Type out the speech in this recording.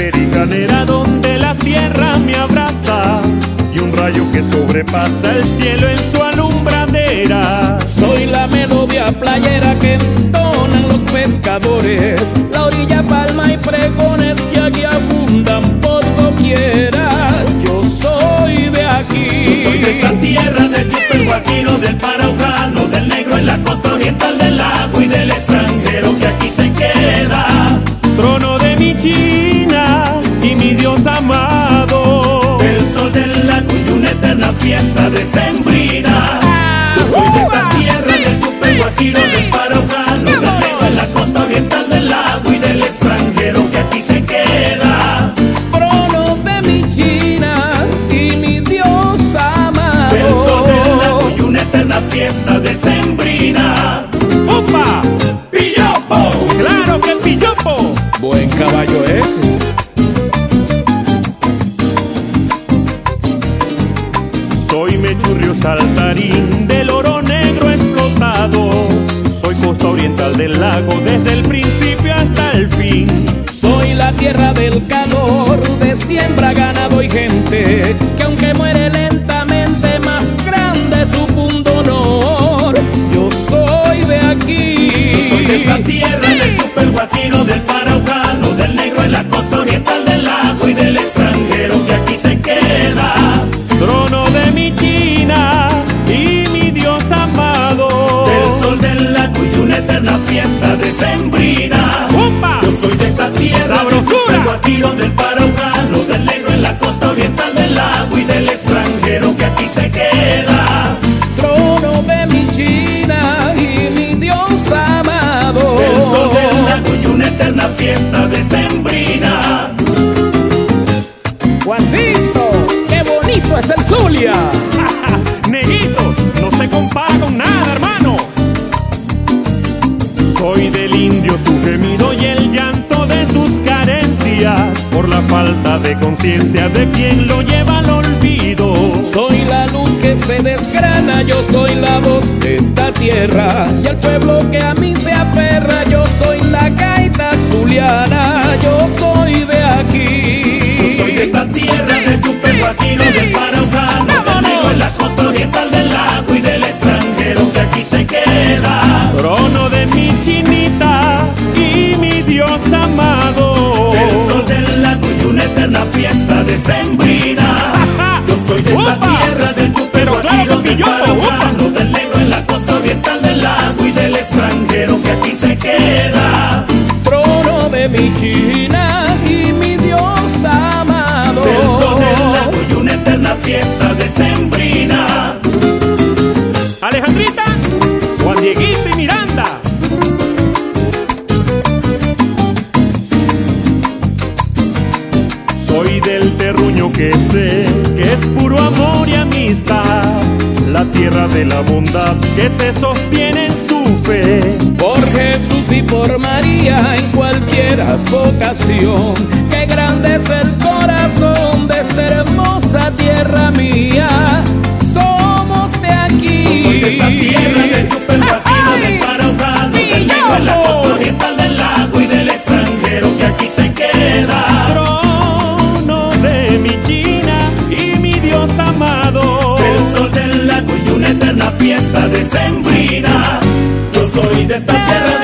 americanera donde la sierra me abraza y un rayo que sobrepasa el cielo en su alumbradera. Soy la melodía playera que entonan los pescadores, la orilla, palma y pregones que aquí abundan por doquiera. Yo soy de aquí. Yo soy de esta tierra, del Yupe, el Guajiro, del Paraujano, del Negro en la costa oriental del lago y del extranjero que aquí se queda. Trono de mi China y mi Dios amado, El sol del lago y una eterna fiesta decembrina. Yo soy de esta tierra, del Yupe, el Guajiro, del Paraujano, del Negro en la costa oriental del lago y del extranjero que aquí se queda. Trono de mi China y mi Dios amado, El sol del lago y una eterna fiesta decembrina. ¡Opa! ¡Pillopo! ¡Claro que pillopo! buen caballo es. Soy Mechurrio Saltarín del oro negro explotado, soy costa oriental del lago desde el principio hasta el fin. Soy la tierra del calor, de siembra, ganado y gente, que aunque muere lentamente, más grande es su punto honor. Yo soy de aquí. Soy de esta tierra, del Yupe, el Guajiro, del Paraujano, del Negro en la costa oriental del lago y del extranjero que aquí se queda. Trono de mi China y mi Dios amado, El sol del lago y una eterna fiesta decembrina. ¡Opa! Yo soy de esta tierra, ¡Sabrosura! del Guajiro, del Paraujano, del Negro en la costa oriental del lago y del extranjero que aquí se queda. Trono de mi China y mi Dios amado, El sol del lago y una eterna fiesta decembrina. Juancito, qué bonito es el Zulia. Neguito, no se compara con nada, hermano. Soy del indio su gemido y el llanto de sus carencias por la falta de conciencia de quien lo lleva al olvido. Soy la luz que se desgrana, yo soy la voz de esta tierra y el pueblo que a mí se aferra. Yo soy la gaita zuliana, yo soy de aquí. Yo soy de esta tierra, del Yupe, el Guajiro, del Paraujano, del Negro en la costa oriental del lago y del extranjero que aquí se queda. Trono de mi Chinita y mi Dios amado, El sol del lago y una eterna fiesta decembrina. Yo soy de esta ¡Upa! tierra, del Yupe, el Pero claro Guajiro, que del pillopo, Paraujano, del Negro en la costa oriental del lago y del extranjero que aquí se queda. Trono de mi China y mi Dios amado, El sol del lago y una eterna fiesta decembrina. Alejandrita, Juan Dieguito y Miranda. Soy del terruño que sé que es puro amor y amistad, la tierra de la bondad que se sostiene en su fe. por Jesús y por María en cualquier vocación. Qué grande es el corazón de esta hermosa tierra mía. Somos de aquí. Yo soy de esta tierra, del Yupe, el Guajiro, del Paraujano, del Negro en la costa oriental del lago y del extranjero que aquí se queda. Trono de mi China y mi Dios amado, El sol del lago y una eterna fiesta decembrina. Yo soy de esta tierra,